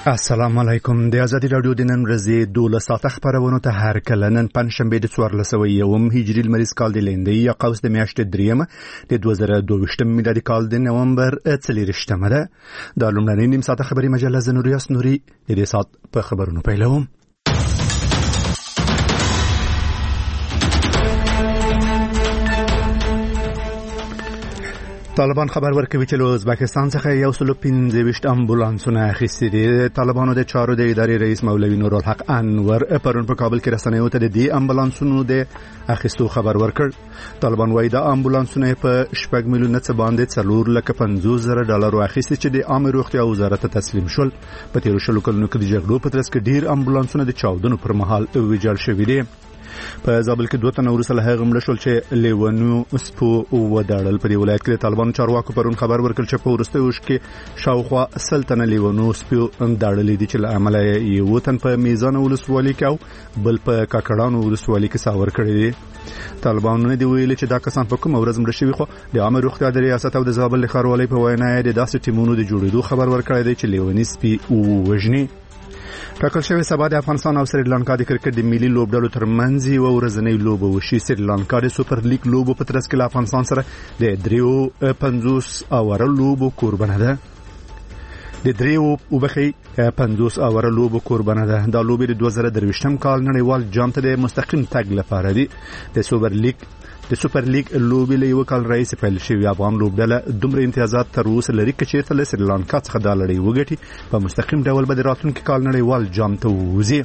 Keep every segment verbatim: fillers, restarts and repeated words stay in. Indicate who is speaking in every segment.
Speaker 1: السلام علیکم. د ازادي رادیو د نن ورځې دولس ساعته خبرونو ته هر کله نن پنځشنبه د څوارلس سوه یوم هجري لمریز کال د لیندۍ یا قوس د میاشتې دریمه د دوه زره دوه ویشتم میلادي کال د نومبر څلېرویشتمه ده. دا لومړنۍ نیم ساعته خبري مجله زه نوریاس نوري د دې ساعت په خبرونو پیلوم. طالبان خبر ورکوي چې له ازبکستان څخه یو سل پنځه ویشت امبولانسونه اخیستي دي. طالبانو د چارو د ادارې رئیس مولوي نورالحق انور پرون په کابل کې رسنیو ته د دې امبولانسونو د اخیستو خبر ورکړ. طالبان وايي دا امبولانسونه په شپږ میلیونه څه باندې څلور لکه پنځوس زره ډالرو اخیستي چې د عامه روغتیا وزارت ته تسلیم شول. په تیرو شلو کلونو کې د جګړو په ترڅ کې ډیر امبولانسونه د چاودنو پر مهال ویجاړ شوي دي. په زابل کې دوه تنه وروسته له هغه مړه شول چې لیونو سپو وداړل. په دې ولایت کې د طالبانو چارواکو پرون خبر ورکړ چې په وروستیو وشت کې شاوخوا سل تنه لیونو سپو داړلې دي چې له امله یو تن په میزان ولسوالۍ کې او بل په کاکړانو ولسوالۍ کې ساور کړی دي. طالبانو نه دی ویلي چې دا کسان په کوم ورځ مړه شوي، خو د عامه روغتیا د ریاست او د زابل ښاروالۍ په وینا یې د داسې ټیمونو د جوړېدو خبر ورکړی دی چې لیوني سپي ووژني. ټاکل شوی سبا د افغانستان او سریلانکا د کرکټ د ملي لوبډلو ترمنځ یو ورځنۍ لوبه وشي. سریلانکا د سوپر لیګ لوبو په ترڅ کې له افغانستان سره د دریو پنځوس اوره لوبو کوربنه ده. د دریو وبخي پنځوس اوره لوبو کوربنه ده. دا لوبې د دوه زره درویشتم کال نړیوال جام ته د مستقیم تګ لپاره دي. د سوپر لیګ د سوپر لیګ لوبې له یو کال راهیسې پیل شوې. افغان لوبډله دومره امتیازات تر اوسه لري چې چیرته له سریلانکا څخه دا لړۍ وګټي په مستقیم ډول به د راتلونکي کال نړیوال جام ته ووځي.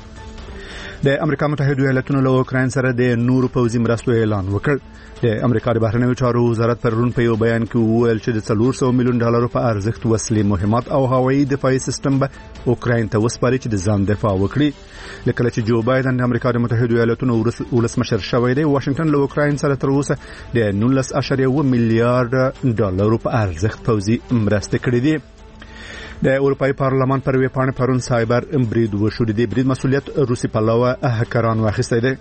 Speaker 1: د امریکا متحده ایالاتونو له اوکراین سره د نورو پوځي مرستو اعلان وکړ. د امریکا د بهرنیو چارو وزارت پرون په یو بیان کې وویل چې د څلور سوه میلیون ډالرو په ارزښت وسلې، مهمات او هوایي دفاعي سیستم به اوکراین ته وسپاري چې د ځان دفاع وکړي. لکه چې جو بایدن د امریکا د متحده ایالاتونو ولسمشر شوی دی، واشنگټن له اوکراین سره تر اوسه د نولس اعشاریه اووه میلیارډ ډالرو په ارزښت پوځي مرستې کړې دي. د اروپאי پارلمان پر وی پاڼه پرون سایبر برید وشو. د دې برید مسؤلیت روسي پلوه هکران واخیستی دی.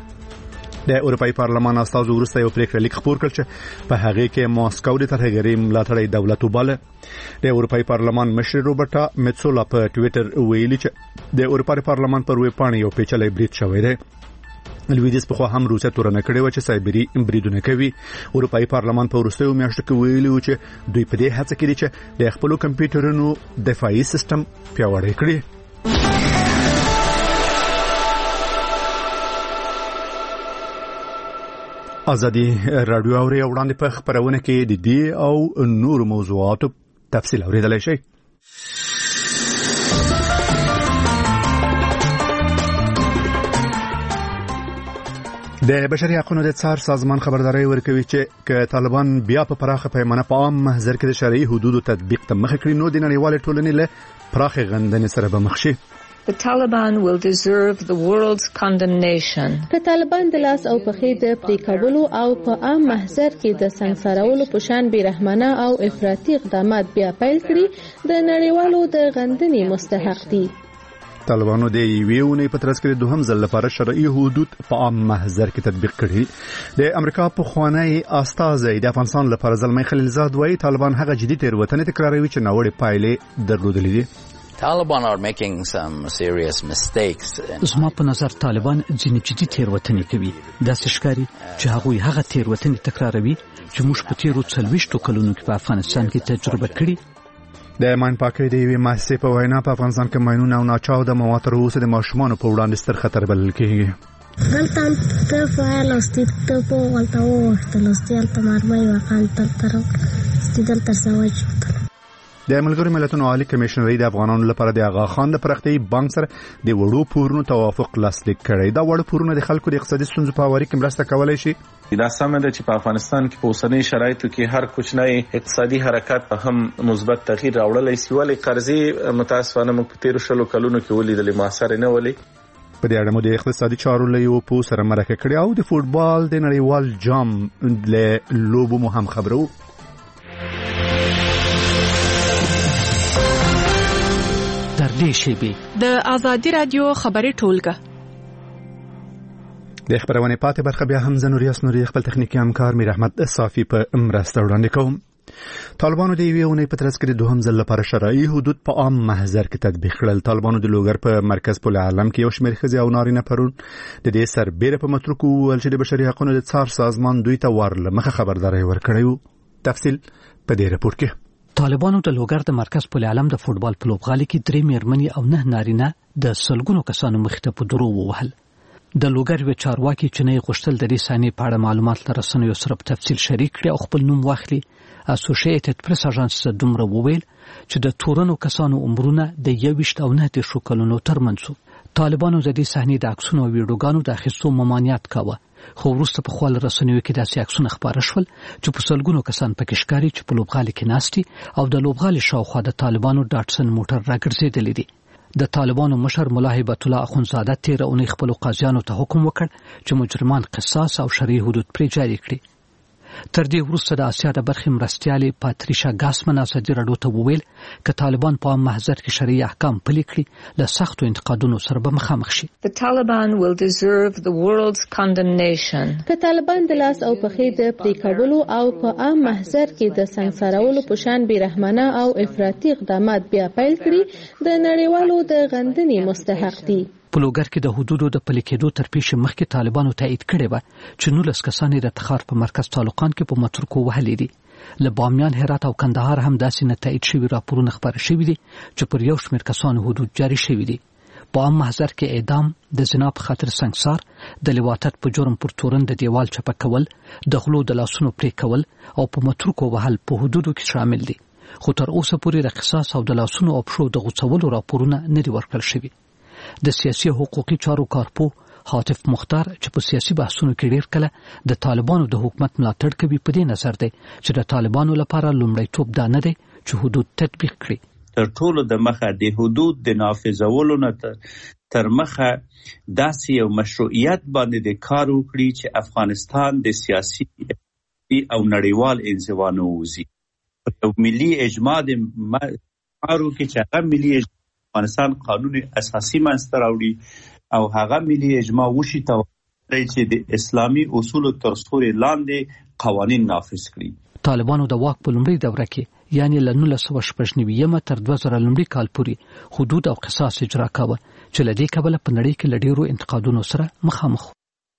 Speaker 1: د اروپאי پارلمان استازو وروسته یو پریکړه لیک خپور کړ چې په هغه کې ماسکو د ترهګرۍ ملاتړی دولت وباله. د اروپאי پارلمان مشر روبرټا میڅولا په ټوئیټر ویلي چې د اروپאי پارلمان پر وی پاڼه یو پیچلی برید شوی دی. لویدیز په خو هم روسیا تورنه کړې و چې سایبری بریدونه کوي. اروپאי پارلمان په وروستیو میاشتو کې ویلي و چې دوی په دې هڅه کې دي چې د خپل کمپیوټرونو دفاعي سیستم پیاوړی کړي. ازادي رادیو اوري وړاندې په خبرونه کې د دې او نور موضوعاتو تفصیل اوریدلای شئ. د بشري حقوقو د څار سازمان خبرداري ورکوي چې ک طالبان بیا په پراخه پیمانه په عام محضر کې د شرعي حدودو تطبیق ته مخ کړي، نو د نړیوال ټولنې له پراخه غندنې سره به مخ شي.
Speaker 2: The Taliban will deserve the world's condemnation.
Speaker 3: که طالبان د لاس او پخې د پریکولو او په عام محضر کې د سنگسارولو په شان بیرحمانه او افراطي اقدامات بیا پیل کړي، د نړیوالو د غندنې مستحق دي.
Speaker 1: طالبانو د یوې اونۍ په ترڅ کې د دوهم ځل لپاره شرعي حدود په عام محضر کې تطبیق کړي. د امریکا پخوانی استازی د افغانستان لپاره زلمی خلیلزاد وایي طالبان هغه جدي تېروتنې تکراروي چې ناوړه پایلې درلودلې دي.
Speaker 4: Taliban are making some serious mistakes.
Speaker 5: زما په نظر طالبان ځینې جدي تېروتنې کوي. داسې ښکاري چې هغوی هغه تېروتنې تکراروي چې موږ په تېرو څلوېښتو کلونو کې په افغانستان کې تجربه کړي.
Speaker 1: د ماین پاکۍ د یوې مؤسسې په وینا په افغانستان کې ماینونه او ناچاوده مواد تر اوسه د ماشومانو په وړاندې ستر خطر بلل کېږي.
Speaker 6: دلته ته فعال اوسې ته په ولته وختل اوسې هلته مرمۍ وقال تر تر ستدل تر سواج.
Speaker 1: د ملګرو ملتونو عالی کمیشنري د افغانانو لپاره د آغا خان د پراختیایي بانک سره د وړو پورونو توافق لاسلیک کړی. دا وړو پورونه د خلکو د اقتصادي ستونزو په هواري کې مرسته کولی شي.
Speaker 7: دا سمه ده چې په افغانستان کې په اوسنۍ شرایطو کې هر کوچنی اقتصادي حرکت هم مثبت تغییر راوړلی شي، ولې قرضې متاسفانه موږ په تیرو شلو کلونو کې ولیدلې موثرې نه ولې.
Speaker 1: په دې اړه مو د اقتصادي چارو له یو پوه سره مرکه کړې او د فوټبال د نړیوال جام له لوبو مو هم خبرو.
Speaker 5: در دې شیبې
Speaker 8: د ازادي رادیو خبري ټولګه
Speaker 1: د خبرونه پاتې برخه بیا هم زنوریاس نوري خپل تخنیکی همکار میر احمد صافی په مرسته وړاندې کوم. طالبانو د یوې اونۍ په ترڅ کې د دوهم ځل لپاره شرعي حدود په عام محضر کې تطبیق کړل. طالبانو د لوګر په مرکز پل عالم کې یو شمېر ښځې او نارینه پرون د دې سربېره په متروک وویل چې د بشري حقونو د څار سازمان دوی ته ور له مخه خبرداری ورکړی و. تفصیل په دې رپورټ کې.
Speaker 5: طالبانو د لوګر د مرکز پل عالم د فوټبال په لوبغالي کې درې مېرمنې او نه نارینه د سلګونو کسانو مخې ته په درو ووهل. د لوګر یو چارواکي چې نه غوښتل د دې صحنې په اړه معلومات له رسنیو سره په تفصیل شریک کړي او خپل نوم واخلي، اسوسییټډ پریس اژانس دومره وویل چې د تورنو کسانو عمرونه د یویشت او نه دېرشو کلونو ترمنځ وو. طالبانو د دې صحنې د عکسونو او ویډیوګانو د اخیستو ممانعت کاوه، خو وروسته په خپل رسنیو کې داسې عکسونه خپاره شول چې په سلګونو کسان پکې ښکاري چې په لوبغالي کې ناستي او د لوبغالي شاوخوا د طالبانو ډاټسن موټر راګرځېدلی دی. د طالبانو مشر ملا هیبت الله اخونزاده تیر اونۍ خپل قاضیانو ته حکم وکړ چې مجرمان قصاص او شرعي حدود پرې جاري کړي. تر دې وروسته د آسیا د برخې مرستیالې پاتریشا ګاسمن ازادي راډیو ته وویل که طالبان په عام محضر کې شرعي احکام پلي کړي له سختو انتقادونو سره به مخامخ شي.
Speaker 2: The Taliban will deserve the world's condemnation.
Speaker 3: که طالبان د لاس او پښې د پرې کولو او په عام محضر کې د سنګسارولو په شان بیرحمانه او افراطي اقدامات بیا پیل کړي د نړیوالو د غندنې مستحق دي.
Speaker 5: په لوګر کې د حدودو د پلي کېدو تر پیښې مخکې طالبانو تایید کړی و چې نولس کسان د تخار په مرکز تعلقان کې په متروکو وهلي دي. له بامیان، هرات او کندهار هم داسې نه تایید شوي راپورونه خپاره شوي دي چې پر یو شمېر کسانو حدود جاري شوي دي. په عام محضر کې اعدام، د زنا په خاطر سنګسار، د لواطت په جرم پر تورن د دیوال چپه کول، د غلو د لاسونو پرې کول او په متروکو وهل په حدودو کې شامل دي. خو تر اوسه پورې د قصاص او د لاسونو او پښو د غوڅولو راپورونه نه دي ورکړل شوي. د سیاسي حقوقي چارو کارپو حاتف مختار چې په سیاسي بحثونو کې ډېر کله د طالبانو د حکومت ملاتړ کوي، په دې نظر دی چې د طالبانو لپاره لومړیتوب دا نه دی چې حدود تطبیق کړي.
Speaker 9: تر ټولو د مخه د حدود د نافذولو نه تر مخه داسې یو مشروعیت باندې د کار وکړي چې افغانستان د سیاسي او نړیوال انزوا نه ووځي. یو ملي اجماع د کارو کې چې هغه ملي افغانستان قانون اساسي منځته راوړي او هغه ملي اجماع وشي ته چې د اسلامي اصولو تر سوري لاندې قوانین نافذ کړي.
Speaker 5: طالبانو د واک په لومړۍ دوره کې یعنی له نولس سوه شپږ نوي تر دوه زره لومړي کال پورې حدود او قصاص اجرا کاوه چې له دې کبله په نړۍ کې له ډېرو انتقادونو سره مخامخ.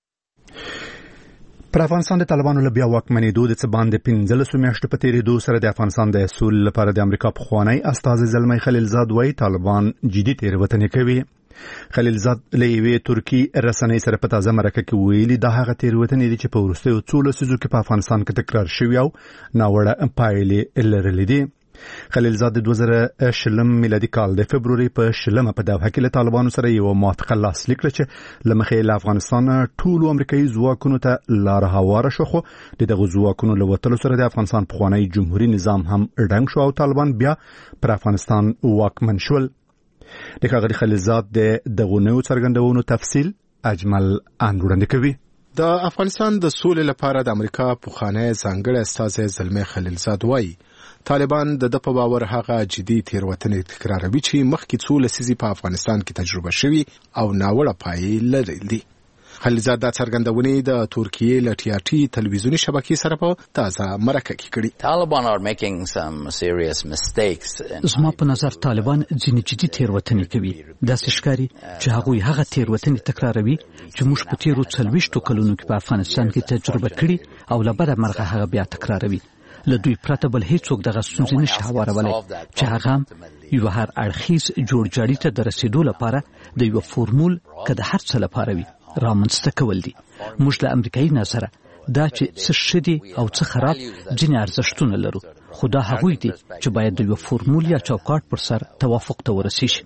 Speaker 1: پر افغانستان د طالبانو له بیا واکمنېدو د څه باندې پنځلسو میاشتو په تېرېدو سره د افغانستان د سولې لپاره د امریکا پخوانی استازی زلمی خلیلزاد وایي طالبان جدي تېروتنې کوي. خلیلزاد له یوې ترکي رسنۍ سره په تازه مرکه کې ویلي دا هغه تېروتنې دي چې په وروستیو څو لسیزو کې په افغانستان کې تکرار شوي او ناوړه پایلې لرلې دي. خلیلزاد د دوه زره شلم میلادي کال د فبروري په شلمه په دوحه کې له طالبانو سره یو موافقه لاسلیک کړه چې له مخې له افغانستان ټولو امریکایي ځواکونو ته لاره هواره شو، خو د دغو ځواکونو له وتلو سره د افغانستان پخوانی جمهوري نظام هم ړنګ شو او طالبان بیا پر افغانستان واکمن شول. د ښاغلي خلیلزاد د دغو نویو څرګندونو تفصیل اجمل ان وړاندې کوي.
Speaker 10: د افغانستان د سولې لپاره د امریکا پخوانی ځانګړی استازی زلمی خلیلزاد وایي طالبان د د په باور هغه جدي تېروتنې تکراروي چې مخکې څو لسیزې په افغانستان کې تجربه شوي او ناوړه پایلې لرلې. خلیلزاد دا څرګندونې د ترکیې له ټي آر ټي تلویزیوني شبکې سره په تازه مرکه کې کړي.
Speaker 4: Taliban are making some serious mistakes.
Speaker 5: زما په نظر طالبان ځینې جدي تېروتنې کوي. داسې ښکاري چې هغوی هغه تېروتنې تکراروي چې موږ په تېرو څلوېښتو کلونو کې په افغانستان کې تجربه کړي او له بده مرغه هغه بیا تکراروي. له دوی پرته بل هیڅوک دغه ستونزې نشي هوارولی چې هغه یو هر اړخیز جوړجاړي ته د رسیدو لپاره د یو فورمول که د هر څه لپاره وي رامنځته کول دي. موږ له امریکایي نظره دا چې څه ښه دي او څه خراب ځینې ارزښتونه لرو، خو دا هغوی دي چې باید د یو فورمول یا چوکاټ پر سر توافق ته ورسي شي.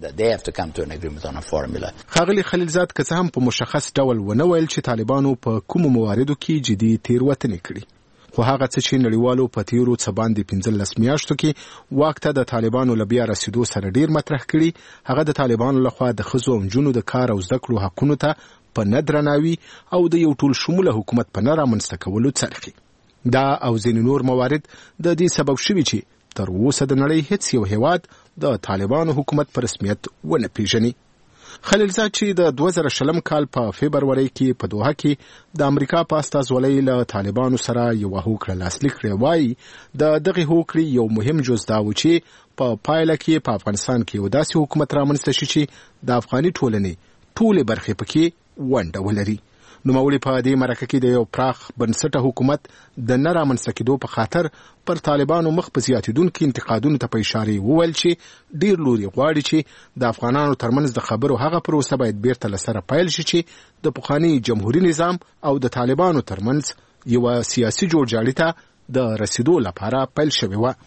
Speaker 10: ښاغلي خلیلزاد که څه هم په مشخص ډول ونه ویل چې طالبانو په کومو مواردو کې جدي تېروتنې کړي، خو هغه څه چې نړیوالو په تیرو څه باندې پنځلس میاشتو کې واک ته د طالبانو له بیا رسیدو سره ډیر مطرح کړي هغه د طالبانو لخوا د ښځو او نجونو د کار او زده کړو حقونو ته په نه درناوي او د یو ټول شموله حکومت په نه رامنځته کولو څرخي. دا او ځینې نور موارد د دې سبب شوي چې تر اوسه د نړۍ هیڅ یو هیواد د طالبانو حکومت په رسمیت ونه پیژني. خلیلزاد چې د دوه زره شلم کال په فبرवरी کې په دوحه کې د امریکا په استازولۍ له طالبانو سره یو هوکړه لاسلیک کړې وای د دغه هوکړې یو مهم جز دا و چې په پایله کې په افغانستان کې یو داسې حکومت رامنځته شي چې د افغاني ټولنې ټولې برخې پکې ونډه ولري. نوموړي په دې مرکه کې د یو پراخ بنسټه حکومت د نه رامنځته کېدو په خاطر پر طالبانو مخ په زیاتېدونکو انتقادونو ته په اشارې وویل چې ډیر لوري غواړي چې د افغانانو ترمنځ د خبرو هغه پروسه باید بیرته له سره پیل شي چې د پخواني جمهوریت نظام او د طالبانو ترمنځ یو سیاسي جوړجاړي ته د رسیدو لپاره پیل شوی و.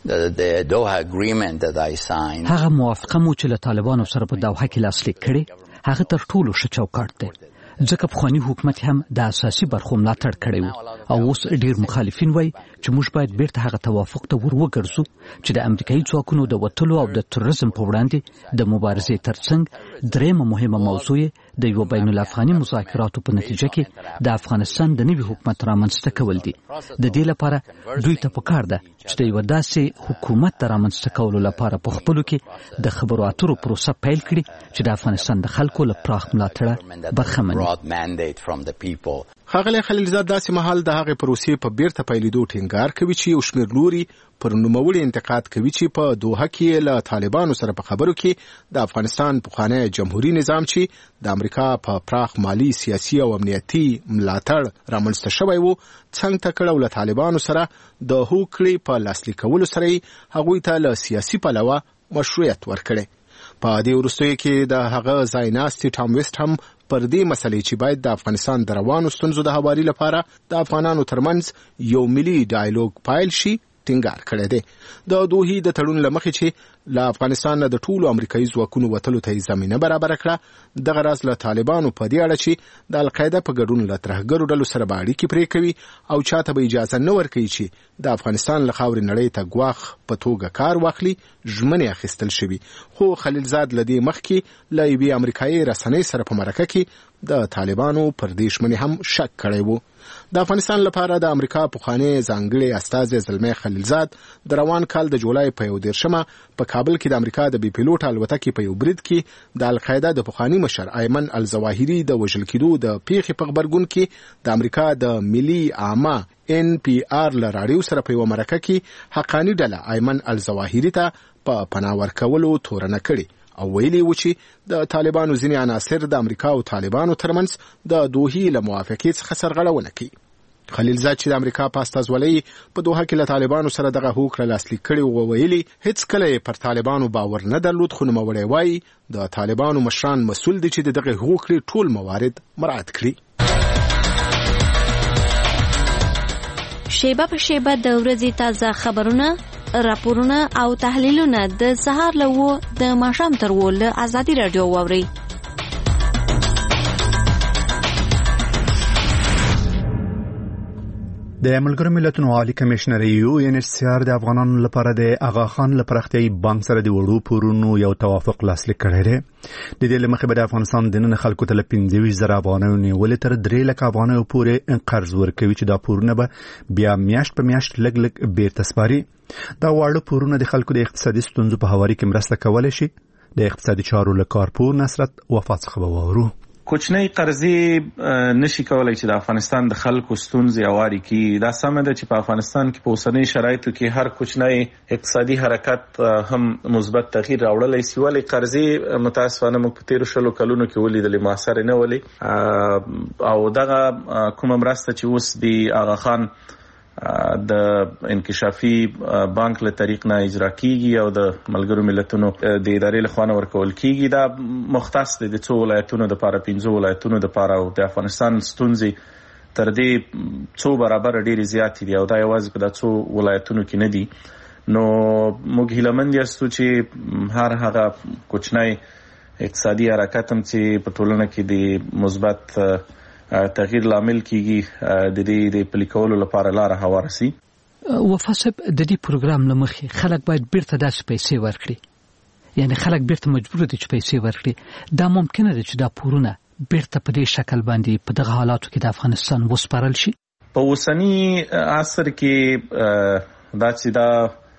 Speaker 5: هغه موافقه مو چې له طالبانو سره په دوحه کې لاسلیک کړي هغه تر ټولو ښه چوکاټ دی، ځکه پخواني حکومت هم د اساسي برخو ملاتړ کړی و او اوس ډیر مخالفین وایي چې موږ باید بیرته هغه توافق ته ور وګرځو چې د امریکایي ځواکونو د وتلو او د تروریزم په وړاندې د مبارزې ترڅنګ درېیمه مهمه موضوع د یو بین الافغاني مذاکراتو په نتیجه کې د افغانستان د نوي حکومت رامنځته کول دي. د دې لپاره دوی ته پکار ده چې د یو داسې حکومت د رامنځته کولو لپاره په خپلو کې د خبرو اترو پروسه پیل کړي چې د افغانستان د خلکو له پراخ ملاتړه برخمن وي.
Speaker 10: ښاغلی خلیلزاد داسې مهال د هغې پروسې په بیرته پیلېدو ټینګار کوي چې یو شمېر لوري پر نوموړي انتقاد کوي چې په دوحه کې له طالبانو سره په خبرو کې د افغانستان پخوانی جمهوري نظام چې د امریکا په پراخ مالی سیاسي او امنیتي ملاتړ رامنځته شوی و څنګ ته کړ او له طالبانو سره د هوکړې په لاسلیک کولو سره هغوی ته له سیاسي پلوه مشروعیت ورکړی. په دې وروستیو کې د هغه ځای ناستي ټام ویسټ هم پر دې مسلې چې باید د افغانستان د روانو ستونزو د هواري لپاره د افغانانو ترمنځ یو ملي ډایالوګ پایل شي ټینګار کړی دی. د دوحې د تړون له مخې چې له افغانستان د ټولو امریکایي ځواکونو وتلو ته زمینه برابره کړه، دغه راز له طالبانو په دې اړه چې د القاعده په ګډون له ترهګرو ډلو سره به اړیکې پرې کوي او چاته به اجازه نه ورکوي چې د افغانستان له خاورې نړۍ ته ګواښ په توګه کار واخلي ژمنې اخیستل شوي. خو خلیلزاد له دې مخکې له یوې امریکایي رسنۍ سره په مرکه کې د طالبانو پر دې ژمنې هم شک کړی و. د افغانستان لپاره د امریکا پخوانی ځانګړی استازی زلمی خلیلزاد د روان کال د جولای په یو دېرشمه په کابل کې د امریکا د بي پیلوټ الوتکې په یو برید کې د القاعده د پخوانی مشر ایمن الظواهري د وژل کېدو د پیښې په غبرګون کې د امریکا د ملي عامه ان پی آر له راډیو سره په یوه مرکه کې حقاني ډله ایمن الظواهري ته په پناه ورکولو تورنه کړې او ویلي و چې د طالبانو ځینې عناصر د امریکا او طالبانو ترمنځ د دوحې له موافقې څخه سرغړونه کوي. خلیلزاد چې د امریکا په استازولۍ په دوحه کې له طالبانو سره دغه هوکړه لاسلیک کړې و ویلي هیڅ کله یې پر طالبانو باور نه درلود، خو نوموړی وایي د طالبانو مشران مسؤل دي چې د دغه هوکړې ټول موارد مراعات کړي.
Speaker 11: شیبه په شیبه د ورځې تازه خبرونه، راپورونه او تحلیلونه د سهار له و د ماښام تر و له ازادي راډیو واورئ.
Speaker 1: د ملګرو ملتونو عالی کمشنر یو ان ایچ سی آر د افغانانو لپاره د اغا خان له پراختیايي بانک سره د وړو پورونو یو توافق لاسلیک کړی دی. د دې له مخې به د افغانستان د نن خلکو ته له پنځه ویشت زره افغانیو نیولې تر درې لکه افغانیو پورې قرض ورکوي چې دا پورونه به بیا میاشت په میاشت لږ لږ بیرته سپاري. دا واړه پورونه د خلکو د اقتصادي ستونزو په هواري کې مرسته کولی شي. د اقتصادي چارو له کارپور نصرت وفات څخه به واورو.
Speaker 7: کوچنی قرضې نشي کولای چې د افغانستان د خلکو ستونزې هواري کړي. دا سمه ده چې په افغانستان کې په اوسنۍ شرایطو کې هر کوچنی اقتصادي حرکت هم مثبت تغییر راوړلی شي، ولې قرضې متاسفانه موږ په تیرو شلو کلونو کې ولیدلې موثر نه ولې، او دغه کومه مرسته چې اوس د اغا خان د انکشافي بانک له طریق نه اجرا کیږي او د ملګرو ملتونو د ادارې له خوا ورکول کیږي، دا مختص دی د څو ولایتونو د لپاره، پنځه ولایتونو د لپاره، او د افغانستان ستونزې تر دې څو برابر ډېرې زیاتې دي او دا یوازې په دا څو ولایتونو کې نه دي. نو موږ هیلهمند یاستو چې هر هغه کوچنی اقتصادي حرکت هم چې په ټولنه کې د مثبت تغییر لامل کیږي د دې د پلي کولو لپاره لاره هواره سي.
Speaker 5: وفاسب د دې پروګرام له مخې خلک باید بیرته داسې پیسې ورکړي، یعنی خلک بیرته مجبور دي چې پیسې ورکړي. دا ممکنه ده چې دا پورونه بیرته په دې شکل باندې په دغه حالاتو کې د افغانستان وسپارل شي.
Speaker 7: په اوسني عصر کې دا چې دا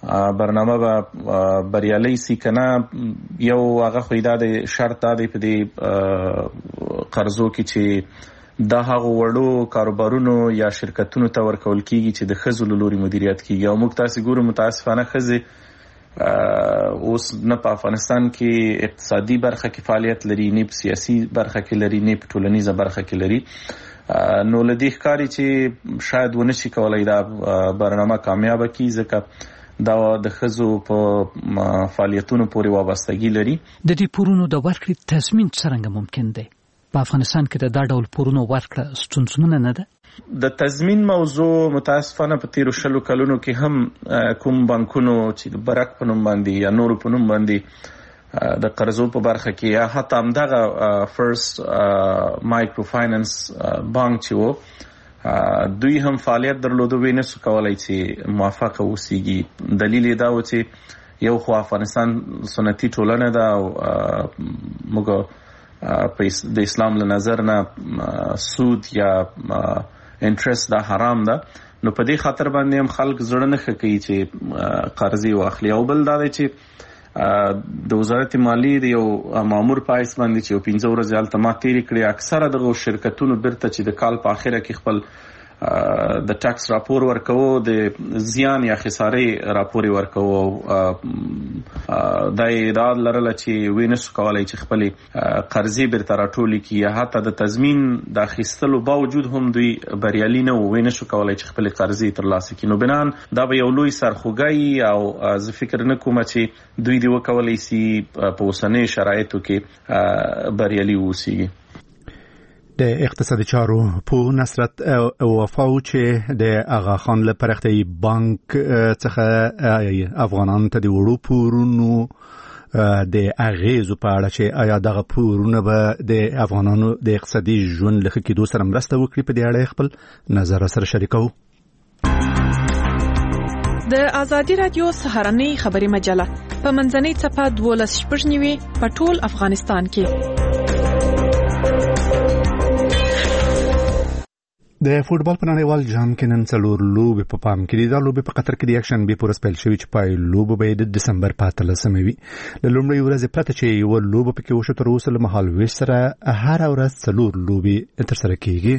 Speaker 7: برنامه به بریالي سي کنه. یو هغه خو د شرط دی په دې قرضو کې چې د هغه وړو کاروبارونو یا شرکتونو ته ورکول کیږي چې د ښځو له لوري مدیریت کیږي. او موږ تاسو ګورو متاسفانه ښځې اوس نه په افغانستان کې اقتصادي برخه کې فعالیت لري، نه په سیاسي برخه کې لري، نه په ټولنیزه برخه کې لري. نو لدی ښکاری چې شاید ونه شي کولای دا برنامه کامیاب کی، ځکه دا د ښځو په فعالیتونو پورې وابستګي لري.
Speaker 5: د دې پورونو د ورکړې تضمین څنګه ممکن دی؟ په افغانستان کې د دا ډول پورونو ورکړه ستونزمنه نه ده؟
Speaker 7: د تضمین موضوع متاسفانه په تیرو شلو کلونو کې هم کوم بانکونو چې د برک په نوم باندې یا نورو په نوم باندې د قرضو په برخه کې یا حتی همدغه فرست مایکرو فاینانس بانک چې و دوی هم فعالیت درلوده، وی نسو کولای چې موافقه وسیږي. دلیل یې دا و چې یو خو افغانستان سنتي ټولنه ده او موږ د اسلام له نظر نه سود یا انټرست دا حرام ده. نو په دې خاطر باندې هم خلک زړه نه ښه کوي چې قرضې واخلي. او بل دا دی چې د وزارت مالیې د یو مامور په حیث باندې چې یو پنځه ورځې هلته ما تېرې کړې، اکثره دغه شرکتونو بیرته چې د کال په آخره کې خپل د ټکس راپور ورکوو، د زیان یا خسارې راپور ورکوو. دا یې ادعا لرله چې وی نسو کولای چې خپلې قرضې بیرته راټولې کړي، یا حتی د تضمین د اخیستلو باوجود هم دوی بریالي نه وو، وی نسو کولای چې خپلې قرضې ترلاسه کړي. نو بنان دا به یو لوی سرخوږی او زه فکر نه کوم چې دوی دې وکولای سي په اوسنیو شرایطو کې بریالي واوسیږي.
Speaker 1: د اقتصادي چارو په نصرت وفاو چې د آغا خان له پرختي بانک څخه افغانان ته د وړو پورونو د اغیزو په اړه چې آیا دغه پورونه به د افغانانو د اقتصادي ژوند له ښه کېدو سره مرسته وکړي، په دې اړه خپل نظر سره شریکو.
Speaker 8: د ازادي رادیو سهارنۍ خبري مجله په منځنۍ صفحه دولس شپږ نیوي په ټول افغانستان کې.
Speaker 1: د فوټبال په نړیوال جام کې نن څلور لوبې په پام کې دي. دا لوبې په قطر کې د یکشنبې په ورځ پیل شوې چې پای لوبه به د دسمبر په اتلسمه وي. له لومړۍ ورځې پرته چې یوه لوبه پکې وشوه تر اوسه له مهالویش سره هره ورځ څلور لوبې ترسره کېږي.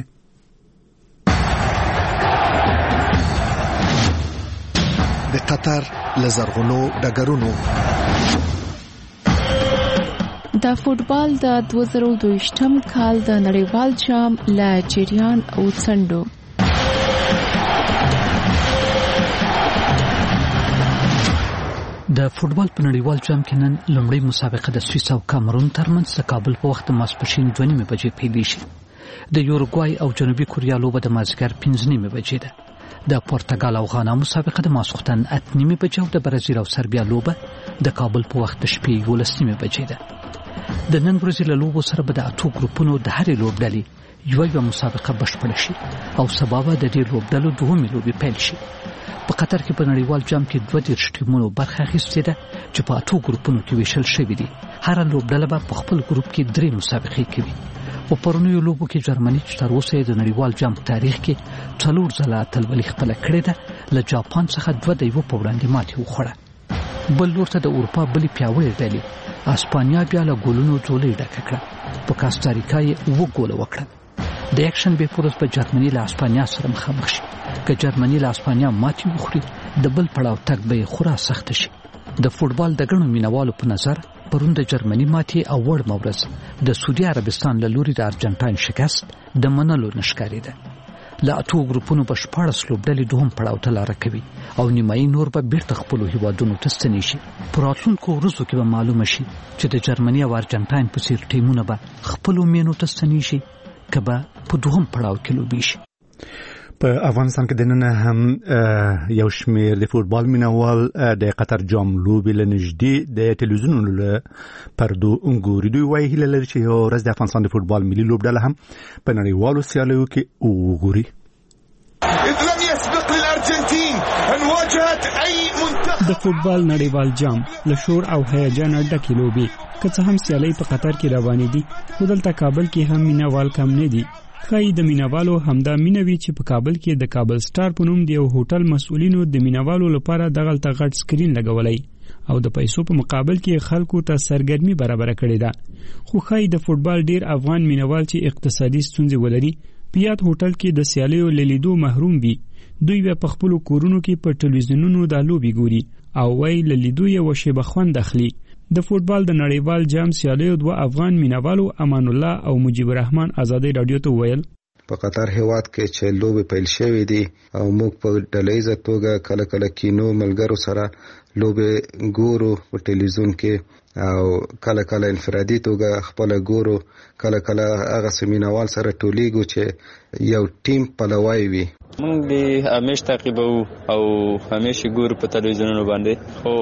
Speaker 10: د قطر له زرغونو ډګرونو
Speaker 12: د فوټبال د دوه زره دویشتم کال د نړیوال جام له جریان او څنډو
Speaker 5: د فوټبال په نړیوال جام کې نن لومړی مسابقه د سویس او کامرون ترمنځ د کابل په وخت ماسپښین دوه نیمې بجې پیلېږي. د یوروګوای او جنوبي کوریا لوبه د مازدیګر پنځه نیمې بجې ده. د پرتګال او غانا مسابقه د ماسخوتن اته نیمې بجې او د برازیل او سربیا لوبه د کابل په وخت د شپې یولس نیمې بجې ده. د نن ورځې له لوبو سره به د اتو ګروپونو د هرې لوبډلې یوه یوه مسابقه بشپړه شي او سبا به د دې لوبډلو دوهمې لوبې پیل شي. په قطر کې په نړیوال جام کې دوه دېرش ټیمونو برخه اخیستې ده چې په اتو ګروپونو کې ویشل شوي دي. هره لوبډله به په خپل ګروپ کې درې مسابقې کوي. په پرونیو لوبو کې جرمني چې تر اوسه د نړیوال جام په تاریخ کې څلور ځله اتلولي خپله کړې ده، له جاپان څخه دوه د یوه په وړاندې ماتې وخوړه. بل لور ته د اروپا بلې پیاوړې ډلې اسپانیا بیا له ګولونو ځولۍ ډکه کړه. په کاستاریکا یې اووه ګوله وکړه. د یکشنبې په ورځ به جرمني له اسپانیا سره مخامخ شي. که جرمني له اسپانیا ماتې وخوري د بل پړاو تګ به یې خورا سخته شي. د فوټبال د ګڼو مینوالو په نظر پرون د جرمني ماتې او وړمه ورځ د سعودي عربستان له لوري د ارجنټاین شکست د منلو نه ښکارېده. له اتو ګروپونو به شپاړس لوبډلې دوهم پړاو ته لاره کوي او نیمایي نور به بیرته خپلو هیوادونو ته ستنې شي. په راتلونکو ورځو کې به معلومه شي چې د جرمني او ارجنټاین په څېر ټیمونه به خپلو مینو ته ستنې شي که به په دوهم پړاو کې لوبې شي.
Speaker 1: په افغانستان کې د نن هم یو شمیر د فوټبال مینوال د قطر جام لوبې له نږدې د تلویزیونونو له پردو ګوري. دوی وایي هیله لري چې یوه ورځ د افغانستان د فوټبال ملي لوبډله هم په نړیوالو سیالیو کې وګوري.
Speaker 13: د فوټبال نړیوال جام له شور او هیجان ډکې لوبې که څه هم سیالۍ په قطر کې روانې دي، خو دلته کابل کې هم مینوال کم نه دي. خای د مینوالو همدا مینوي چې په کابل کې د کابل سٹار په نوم د یو هوټل مسؤلینو د مینوالو لپاره دغلته غټ سکرین لګولای او د پیسو په مقابل کې خلکو ته سرګرمي برابر کړې ده. خو خای د فوتبال ډیر افغان مینوال چې اقتصادي ستونزې ولري په یاد هوټل کې د سیالیو لیدو محروم وي. دوی په خپل کورونو کې په ټلویزیونونو د لوبي ګوري او وای لیدو یې وشي بخوند اخلي. د فوتبال د نړیوال جام سیالیو دوه افغان مینوالو امان الله او مجيب الرحمن آزادۍ رادیو ته ویل
Speaker 14: په قطر هیواد کې چې لوبي پیل شوې دي او موږ په ډلهیزه توګه کله کله کینو ملګرو سره لوبي ګورو په ټلویزیون کې او کله کله انفرادي توګه خپل ګورو کله کله هغه سمینوال سره ټولیګو چې یو ټیم پلوای وي.
Speaker 15: مونږ به همیشه تعقیبو او همیشه ګورو په ټلویزیونونو باندې خو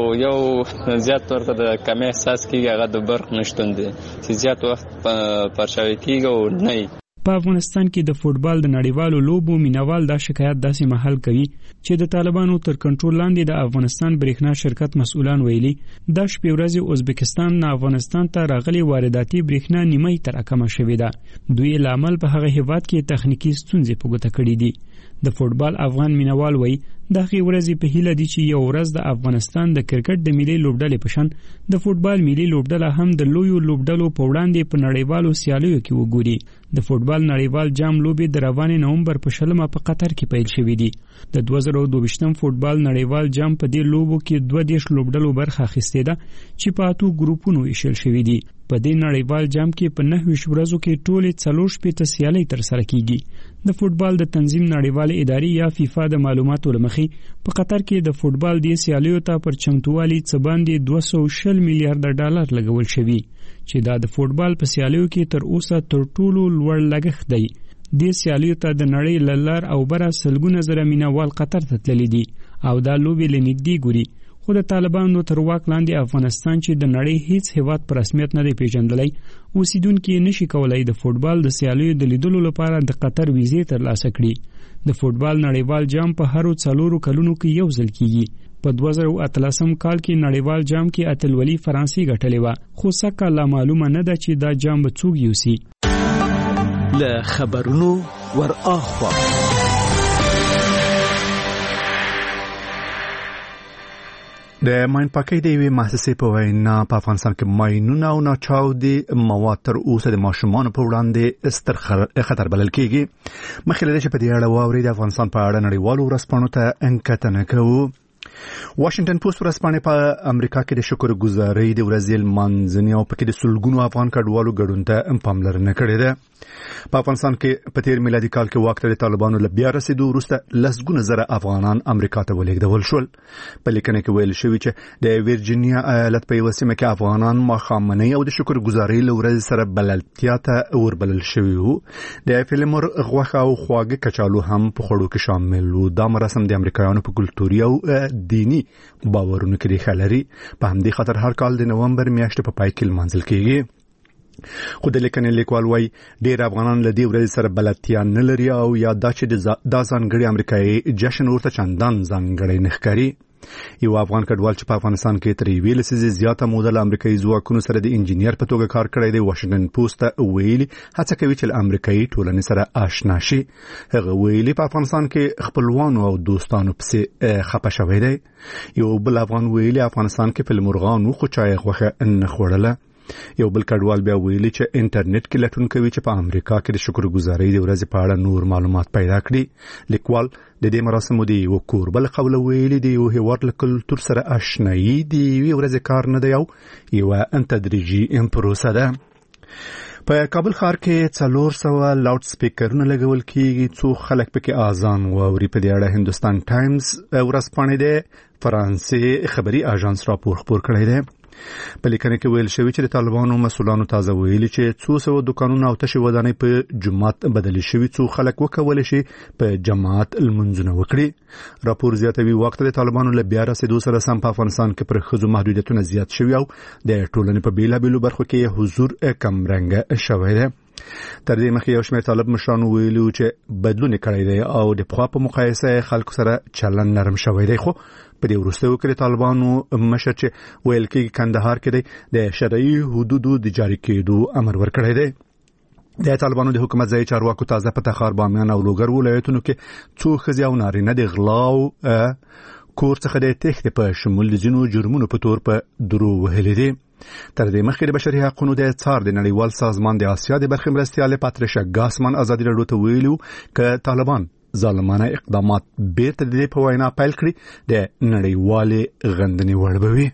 Speaker 15: یو زیات ورته د کمی احساس کیږي هغه د برق نشټون دي چې زیات وخت پرشاوي کیږي او نه.
Speaker 13: په افغانستان کې د فوتبال د نړیوالو لوبو مینوال دا شکایت داسې محل کوي چې د طالبانو تر کنټرول لاندې د افغانستان برېښنا شرکت مسؤلان ویلي دا شپې ورځې ازبکستان نه افغانستان ته راغلي وارداتي برېښنا نیمه تر کمه شوې ده. دوی لامل په هغه هیواد کې تخنیکی ستونزې په ګوته کړې دي. د فوتبال افغان مینوال وایي دغه ورځې په هیله دي چې یو ورځ د افغانستان د کرکټ د ملي لوبډلې په شان د فوتبال ملي لوبډله هم د لویو لوبډلو په وړاندې په نړیوالو سیالیو کې وګوري. د فوتبال نړیوال جام لوبې د روانې نومبر په شلمه په قطر کې پیل شوې دي. د دوه زره دوه فوتبال نړیوال جام په دې لوبو کې دوه دیش لوبډلو برخه اخیستې ده چې په اتو ګروپونو ویشل شوي دي. په دې نړیوال جام کې په نهه ویشت ورځو کې ټولې څلور شپېته سیالۍ ترسره کیږي. د فوتبال د تنظیم نړیوال ادارې یا فیفا د معلوماتو لمخې په قطر کې د فوتبال د سیالیو ته پر چمتووالي څه باندې دوه سوه او شل میلیارډ ډالر لګول شوي چې دا د فوتبال په سیالیو کې تر اوسه تر ټولو لوړ لګښت دی. د سیالیو ته د نړۍ له لار او بره سلګونه زره مینوال قطر ته تللي دي او دا لوبې له نږدې ګوري. خو د طالبانو تر واک لاندې افغانستان چې د نړۍ هیڅ هیواد په رسمیت نه دی پیژندلی اوسیدونکي نشي کولای د فوتبال د سیالیو د لیدلو لپاره د قطر ویزې ترلاسه کړي. د فوتبال نړیوال جام په هرو څلورو کلونو کې یو ځل کیږي. په دوه زره اتلسم کال کې نړیوال جام کې اتلولي فرانسې ګټلې وه خو سکه لا معلومه نه ده چې دا جام به څوک یوسي.
Speaker 16: له خبرونو ور اخوا
Speaker 1: د ماین پاکۍ د یوې مؤسسې په وینا په افغانستان کې ماینونه او ناچاودي مواد تر اوسه د ماشومانو په وړاندې ستر خطر بلل کېږي. مخکې له دې چې په دې اړه واورئ د افغانستان په اړه نړیوالو ورځپاڼو ته انکتنه کوو. واشنگټن پوسټ ورځپاڼه په امریکا کې د شکرګزارۍ د ورځې لمانځنې او پکې د سلګونو افغان کډوالو ګډون ته پاملرنه کړې ده. په افغانستان کې په تیر میلادي کال کې واک ته د طالبانو له بیا رسیدو وروسته لسګونه زره افغانان امریکا ته ولېږدول شول. په لیکنه کې ویل شوی چې د ویرجینیا ایالت په یوه سیمه کې افغانان ماښامنۍ او د شکرګزارۍ له ورځې سره بللتیا ته وربلل شوي وو. د فیلمور غوښه او خواږه کچالو هم په خوړو کې شامل وو. دا مراسم د امریکایانو په کلتوري او دینی باورونو کې ریښه لري. په همدې خاطر هر کال د نومبر میاشتې په پای کې لمانځل کېږي. خو د لیکنې لیکوال وایي ډېر افغانان له دې ورځې سره بلدتیا نه لري او یا دا چې دا ځانګړی امریکایي جشن ورته چندان ځانګړی نه ښکاري. یو افغان کډوال چې په افغانستان کې تر یوې لسیزې زیاته موده له امریکایي ځواکونو سره د انجینیر په توګه کار کړی دی واشنګټن پوسټ ته ویلي هڅه کوي چې له امریکایي ټولنې سره آشنا شي. هغه ویلي په افغانستان کې خپلوانو او دوستانو پسې خپه شوی دی. یو بل افغان ویلي افغانستان کې فلمورغانو خو چای غوښه نه خوړله. یو بل کډوال بیا ویلي چې انټرنیټ کې لټون کوي چې په امریکا کې د شکرګزارۍ د ورځې په اړه نور معلومات پیدا کړي. لیکوال د دې مراسمو د یو کوربل قوله ویلي د یو هیواد له کلتور سره آشنایي د یوې ورځې کار نه دی او یوه تدریجي پروسه ده. په کابل ښار کې څلور سوه لاوډ سپیکرونه لګول کېږي څو خلک پکې اذان واوري. په دې اړه هندوستان ټایمز ورځپاڼې د فرانسې خبري اژانس راپور خپور کړی دی. په لیکنه کې ویل شوی چې د طالبانو مسؤلانو تازه ویلي چې څو سوه دکانونه او تشې ودانۍ په جماعت بدلې شوي څو خلک وکولی شي په جماعت لمونځونه وکړي. راپور زیاتوي وخت د طالبانو له بیا رسېدو سره سم په افغانستان کې پر ښځو محدودیتونه زیات شوي او د ټولنې په بېلابېلو برخو کې حضور کمرنګه شوی دی. تر دې مخکې یو شمېر طالب مشرانو ویلي چې بدلون یې کړی دی او د پخوا په مقایسه خلکو سره چلن نرم شوی دی. خو په دې وروستیو کې د طالبانو مشر چې ویل کېږي کندهار کې دی د شرعي حدودو د جاري کېدو امر ورکړی دی. د طالبانو د حکومت ځای چارواکو تازه په تخار بامیان او لوګر ولایتونو کې څو ښځې او نارینه د غلاو کور څخه د تښتې په شمول د ځینو جرمونو په تور په درو وهلي دي. تر دې مخکې د بشري حقوقو د څار د نړیوال سازمان د آسیا د برخې مرستیال پاتریشا ګاسمان ازادي راډیو ته ویلو ک طالبان ظالمانه اقدامات بیرته د دې په وینا پیل کړي د نړیوالې غندنې وړ به وي.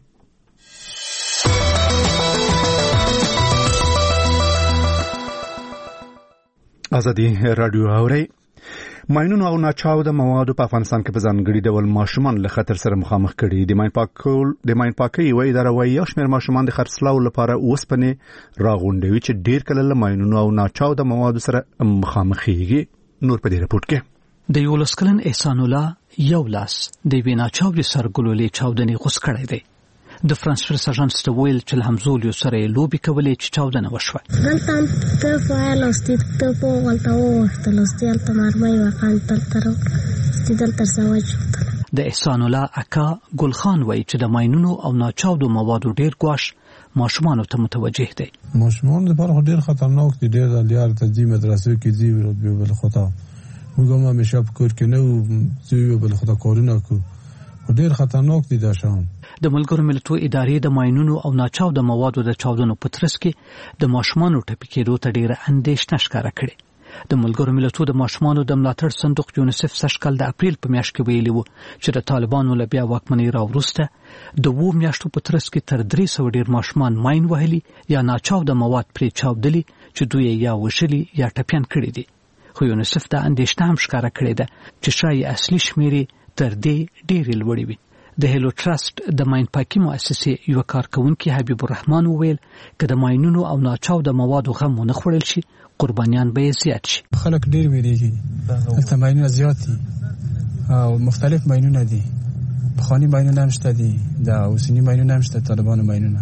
Speaker 1: ازادي راډیو اوري. ماینونو او ناچاوده موادو په افغانستان کې په ځانګړي ډول ماشومان له خطر سره مخامخ کړي. د ماین پاکول د ماین پاکي وې اداره وايي یو شمېر ماشومان د خرڅلاو لپاره اوسپنې راغونډوي چې ډیر کله له ماینونو او ناچاوده موادو سره مخامخېږي. نور په دې رپورت کې
Speaker 5: د یو لسکلن احسان الله یو لاس د وینا چاودې سرګلولې چاودنې غوس کړی دی. د فرانس پرس اژانس ته ویل چې همزولیو سره لوبي کولې چې چاودنه وشوه.
Speaker 6: دلته ته فعال اوسې ته په ولته وخت لوستل تمرمي وقال تل تر استدل تر سواج.
Speaker 5: د احسان الله اکا ګل خان وایي چې د ماینونو او ناچاودو موادو ډیر ګواش ماشومان ته متوجه دي.
Speaker 17: ماشومان لپاره ډیر خطرناک دي. ډیر د لیار تنظیم مدرسې کې دی ورو بل خطا موږ هم همیشه په کور کې نو زیو بل خطا کارونه کو ډیر خطرناک دي. دا شان
Speaker 5: د ملګرو ملتونو ادارې د ماینونو او ناچاوده موادو د چاودنو په ترڅ کې د ماشومانو ټپي کېدو ته ډیره اندېښنه ښکاره کړې. د ملګرو ملتونو د ماشومانو د ملاتړ صندوق یونیسف سږکال د اپریل په میاشت کې ویلي وو چې د طالبانو له بیا واکمنۍ راوروسته د وو میاشتو په ترڅ کې تر درې سوه ډیر ماشومان ماین وهلي یا ناچاوده مواد پرې چاودلي چې دوی یا وشلي یا ټپیان کړي دي. خو یونیسف دا اندېښنه هم ښکاره کړې ده چې شایي اصلي شمیرې تر دې ډېرې لوړې وي. د هیلو ټرست د ماین پاکي مؤسسې یو کارکونکي حبیب الرحمن وویل که د ماینونو او ناچاوده موادو غم ونه خوړل شي قربانیان به زیات شي.
Speaker 17: خلک ډېر ویریږي. دلته ماینونه زیات دي او مختلف ماینونه دي. پخواني ماینونه هم شته دي، د اوسني ماینونه هم شته، طالبانو ماینونه.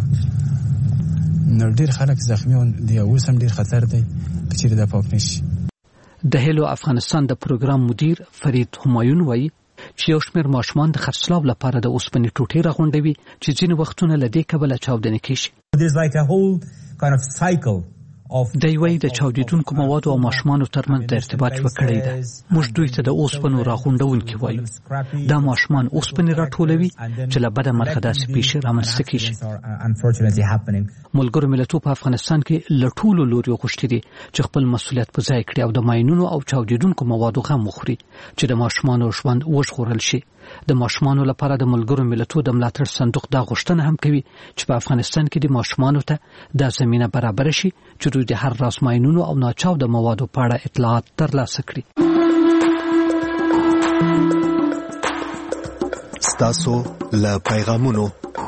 Speaker 17: نو ډېر خلک زخمیان دي او اوس هم ډېر خطر دی که چیرې دا پاک نشي.
Speaker 5: د هیلو افغانستان د پروګرام مدیر فرید همایون وایي چې یو شمېر ماشومان د خرڅلاو لپاره د اوسپنې ټوټې راغونډوي چې ځینې وختونه له دې کبله چاودنې کېږي. دی وایي د چاودېدونکو موادو او ماشومانو ترمنځ د ارتباط یوه کړۍ ده. موږ دوی ته د اوسپنو راغونډونکي وایو. دا ماشومان اوسپنې راټولوي چې له بده مرغه داسې پیښې رامنځته کېږي. ملګرو ملتونو په افغانستان کې له ټولو لوریو غوښتي دي چې خپل مسؤلیت په ځای کړي او د ماینونو او چاودېدونکو موادو غم وخوري چې د ماشومانو ژوند وژغورل شي. د ماشومانو لپاره د ملګرو ملتونو د ملاتړ صندوق دا غوښتنه هم کوي چې په افغانستان کې د ماشومانو ته دا زمینه برابر شي چې دوی د هر راز ماینونو او ناچاوده موادو په اړه اطلاعات ترلاسه کړي.
Speaker 16: ستاسو له پیغامونو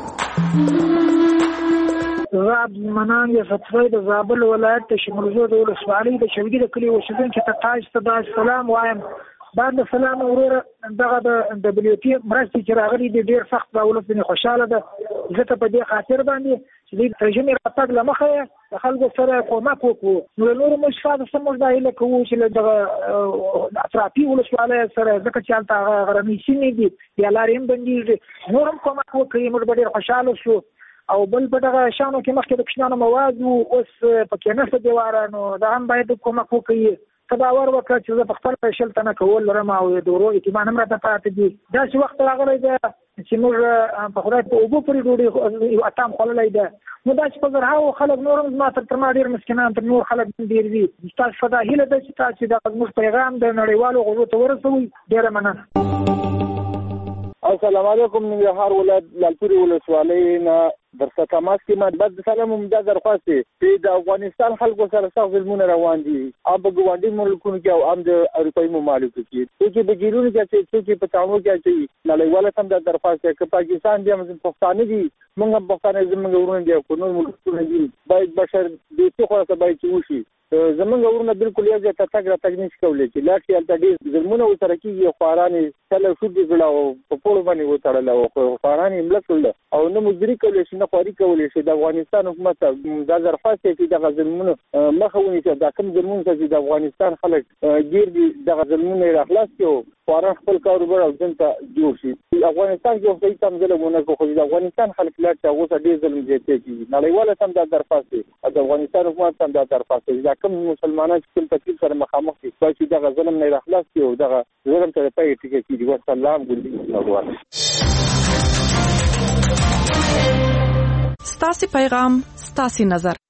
Speaker 18: زاب منان یا فتوی د زابل ولایت د شمرزو د ولسوالۍ د شوګي د کلی اوسیدونکو ته تاج ته سلام وایم. بعد سلام اورور دغه د دبليو ټي مرستې چې راغلي دي ډېر سخت دولت باندې خوشاله ده. زه په دې خاطر باندې چې د ترجمه راپټ لمخه د خلکو سره کومک وکړو. نو نور مشفاده سمور دایله کوو چې دغه اطرافي ولسوالۍ سره ځکه چې هلته غرنۍ سیمې دي یا لارې هم بندېږي، نور هم کومک وکړي. موږ به ډېر خوشاله شو. او بل په دغه شانو کې مخکې د کوچنیانو مواد اوس پکې نشته دیواره، نو دا هم باید کومک وکړي. تداور وکړه چې زه په خپل فشل تنه کول لرم او د ورو اعتماد هم راته پاتې دي. داسې وخت راغلی دی چې موږ په خدای په اوبو پورې ډوډۍ اتام خوړلی ده. نو داسې په زرهاو خلک نور هم زما تر تر ما ډېر مسکینان تر نور خلک ډېر دي. ستاسو په دا هیله ده چې تاسو دغه زموږ پیغام د نړیوالو غوږو ته ورسوئ. ډېره مننه.
Speaker 19: السلام علیکم. ننګرهار ولایت لالپورې ولسوالۍ نه درته تماس کې ما بد سلام هم دا درخواست دی چې د افغانستان خلکو سره سخت ظلمونه روان دي، هم په ګاونډي ملکونو کې او هم د اروپایي ممالکو کې. څوک په ګیرونو کې چې څوک په تاونو کې چې نړیواله هم دا درخواست دی چې پاکستان دې هم پښتانه دي، موږ هم پښتانه زموږ ورونه دي او نور ملکونه دي، باید بشر دې څه خو ته باید وشي. زمونږ ورونه بالکل یو ځای ته تګ راتګ نشي کولی چې لاړ شي هلته ډېر ظلمونه ورسره کېږي. خواران یې کله شود دي زړه او په پوړو باندې وتړله او خواران یې مړه کړله. او نه مزدوري کولای شي نه خواري کولای شي. د افغانستان حکومت دا درخواست کوي چې د ظلمونو مخه ونیسي، دا کوم ظلمونه چې د افغانستان خلک ګیر دي دغه ظلمونه یې راخلاص کړي او فورا خپل کاروبار او ځان ته جوړ شي. افغانستان کې اوس هیڅ هم ظلم ونه کوي، خو د افغانستان خلک لا چې اوس ډېر ظلم زیاتې کیږي. نړیواله هم دا درخواست دی، د افغانستان حکومت هم دا درخواست دی، دا کوم مسلمانان چې کوم تکلیف سره مخامخ دي باید چې دغه ظلم نه راخلاص کړي او دغه ظلم ته پای ټکی کړي. والسلام ګلدي نوروان.
Speaker 8: ستاسو پیغام ستاسو نظر.